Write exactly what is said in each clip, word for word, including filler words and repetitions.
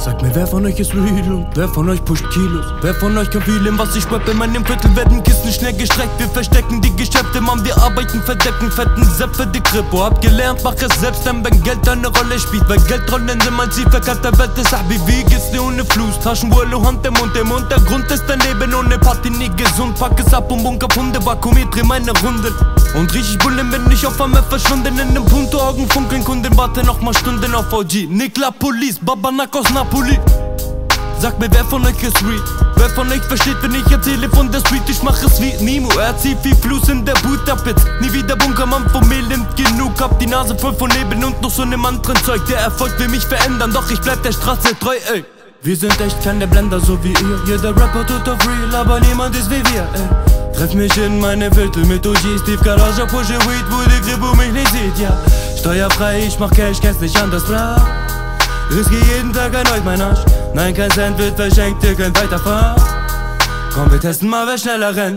Sagt mir, wer von euch ist real und wer von euch pusht Kilos? Wer von euch kann fühlen, was ich rappe? In meinem Viertel werden Kisten schnell gestreckt. Wir verstecken die Geschäfte, Mann, wir arbeiten, verdecken fetten Sepp für die Kripo. Hab gelernt, mach es selbst, denn wenn Geld eine Rolle spielt. Weil Geldrollen sind mein Ziel, verkackter Welt ist Ahbi. Wie geht's dir ohne Fluss? Taschen, Wallo, Hand im Mund, im Untergrund ist daneben. Ohne Party nie gesund, pack es ab und bunker Funde. Vakuumiert, dreh meine Runden. Und riech ich Bullen, bin ich auf einmal verschwunden. In nem Punto, Augen funkeln, Kunden, warte noch mal Stunden auf O G. Nikla Police, Babanak aus Napoli. Sag mir, wer von euch ist real? Wer von euch versteht, wenn ich erzähle von der Street? Ich mach es wie Nemo, er zieht viel Fluss in der Boot ab jetzt. Nie wieder Bunkermann vom Mehl nimmt genug. Hab die Nase voll von Nebel und noch so nem anderen Zeug. Der Erfolg will mich verändern, doch ich bleib der Straße treu, ey. Wir sind echt keine Blender, so wie ihr. Jeder Rapper tut auf real, aber niemand ist wie wir, ey. Treff mich in meine Viertel mit O G, Steve Garage, pushe Weed, wo die Kripo mich nicht sieht, ja. Steuerfrei, ich mach Cash, kennst nicht anders, bra. Riske jeden Tag erneut mein Arsch. Nein, kein Cent wird verschenkt, ihr könnt weiterfahren. Komm, wir testen mal, wer schneller rennt.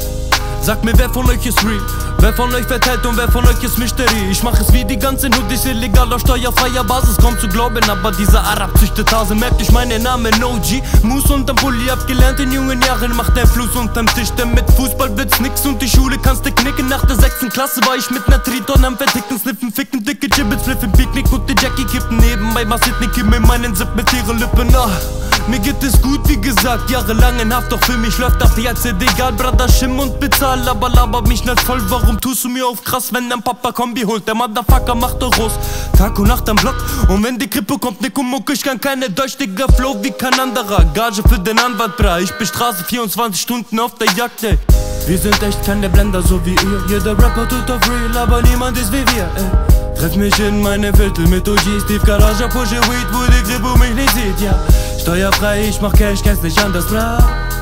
Sagt mir, wer von euch ist real? Wer von euch verteilt und wer von euch ist Mysterie? Ich mach es wie die ganzen Hoodies, illegal auf steuerfreier Basis, kaum zu glauben. Aber dieser Arab züchtet Hase, merkt euch meinen Namen O G. Mus unterm Pulli, hab gelernt in jungen Jahren. Macht der Fluss unterm Tisch, denn mit Fußball wird's nix. Und die Schule kannst du knicken. Nach der sechsten Klasse war ich mit ner Triton am vertickten Sniffen. Ficken, dicke Gibbets, fliffen, Picknick und die Jackie kippen. Nebenbei massiert Nicky mit meinen Zip mit ihren Lippen. Ah, mir geht es gut, wie gesagt, jahrelang in Haft. Doch für mich läuft ab jetzt egal, Brother, Schimm und bezahl. Aber laber mich nicht voll, warum tust du mir auf krass, wenn dein Papa Kombi holt? Der Motherfucker macht Euros, Tag und Nacht am Block. Und wenn die Krippe kommt, ne Kummuck, ich kann keine Deutsch, Digga, Flow wie kein anderer. Gage für den Anwalt, bra, ich bestraße vierundzwanzig Stunden auf der Jagd, ey. Wir sind echt keine Blender, so wie ihr. Jeder Rapper tut auf real, aber niemand ist wie wir, ey. Treff mich in meine Viertel mit O G, Steve Garage, pushe Weed, wo die Krippe mich nicht sieht, ja. Steuerfrei, ich mach Cash, kennst nicht anders, bra.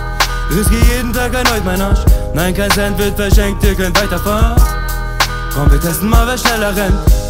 Riske jeden Tag erneut mein Arsch. Nein, kein Cent wird verschenkt, ihr könnt weiterfahren. Komm, wir testen mal, wer schneller rennt.